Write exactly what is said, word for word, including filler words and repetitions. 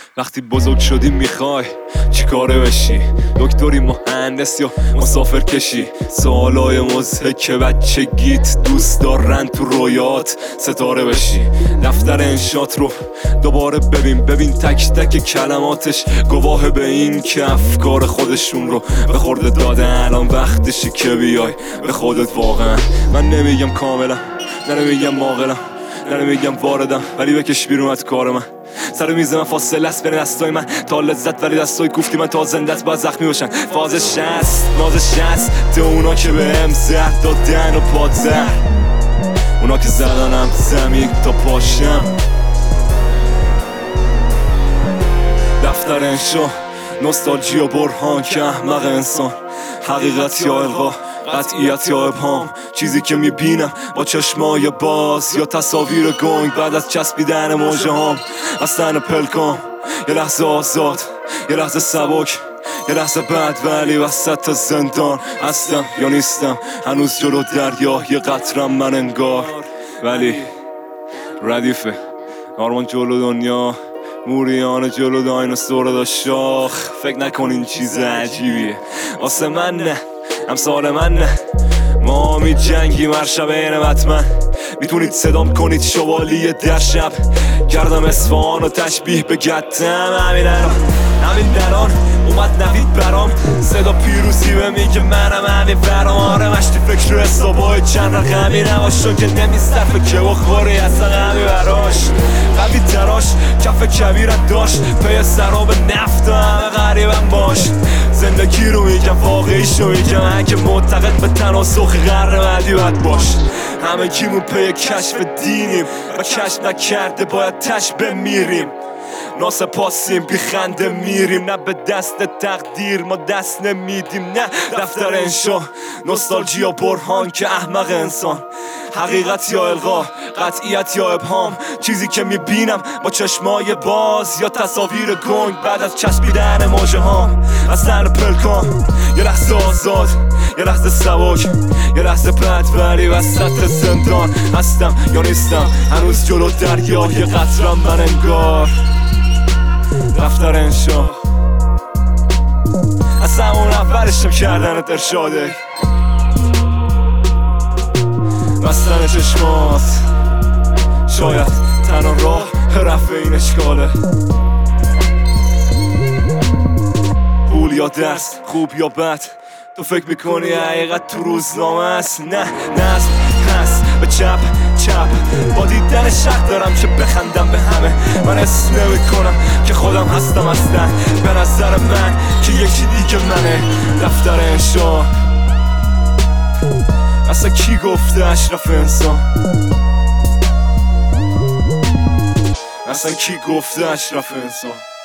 وقتی بزرگ شدی میخوای چی کاره بشی؟ دکتری، مهندس یا مسافر کشی؟ سوالای مضحک بچگیت دوست دارن تو رویات ستاره بشی. دفتر انشات رو دوباره ببین ببین تک تک کلماتش گواه به این که افکار خودشون رو به خورده دادن. الان وقتشی که بیای به خودت واقعا. من نمیگم کاملا، نه نمیگم ماغلم، نه نمیگم واردم، ولی بکش بیرون از کار من. سر میز من فاصله است بین دستای من تا لذت، ولی دستای کوفتی من تا زندت باید زخمی باشن. فازش هست، نازش هست تو اونا که به هم زهر دادن و پادزر، اونا که زدنم زمین تا پاشم. دفتر انشا، نوستالژی و برهان که احمق انسان. حقیقت یا القا، قطعیت یا ابهام، چیزی که میبینم با چشمای باز یا تصاویر گنگ بعد از چسبیدن موجه هام. از تن پلکام یه لحظه آزاد، یه لحظه سبک، یه لحظه بعد ولی وسط زندان هستم یا نیستم. هنوز جلو دریا یه قطرم من انگار، ولی ردیفه آرمان جلو دنیا، موریانه جلو دایناسور دا شاخ. فکر نکن این چیز عجیبیه واسه من، نه امثال من نه. ما می جنگیم هر شب این بتمن، میتونید صدام کنید شوالیه در شب. کردم اصفهان و تشبیه به گتم. همین الان همین دران اومد نوید برام، صدا پیروزی به میگه منم همین برام. آره مشتی فکر رو حسابای چند رقمی نباشون که نمیصرفه که بخوری اصلا غمی براش. قوی تراش کف کبیرت داشت پی سراب نفت و همه غریبم باش. زندگی رو میگم واقعیش رو میگم، اگه معتقد به تناسخ قرن بعدی باید باش. همه گیمون پی کشف دینیم و کشف نکرده باید تش بمیریم. ناسپاسیم بی خنده میریم، نه به دست تقدیر ما دست نمیدیم. نه دفتر انشا، نوستالژی یا برهان که احمق انسان. حقیقت یا القا، قطعیت یا ابهام، چیزی که میبینم با چشمای باز یا تصاویر گنگ بعد از چسبیدن موجه هام. از تن پلکان یه لحظه آزاد، یه لحظه سبک، یه لحظه بعد ولی وسط زندان هستم یا نیستم. هنوز جلو دریا یه قطرم من انگار. دفتر انشا از همون اولشم کردنت ارشاده، بستن چشمات شاید تنها راه رفع این اشکاله. پول یا درس، خوب یا بد، تو فکر میکنی حقیقت تو روزنامه است. نه نصب هست به چپ چپ، با دیدن شک دارم که بخندم به همه. من اسم نمی کنم که خودم هستم اصلا، به نظر من که یکی دیگه منه. دفتر انشا اصلا کی گفته اشرف انسان؟ اصلا کی گفته اشرف انسان؟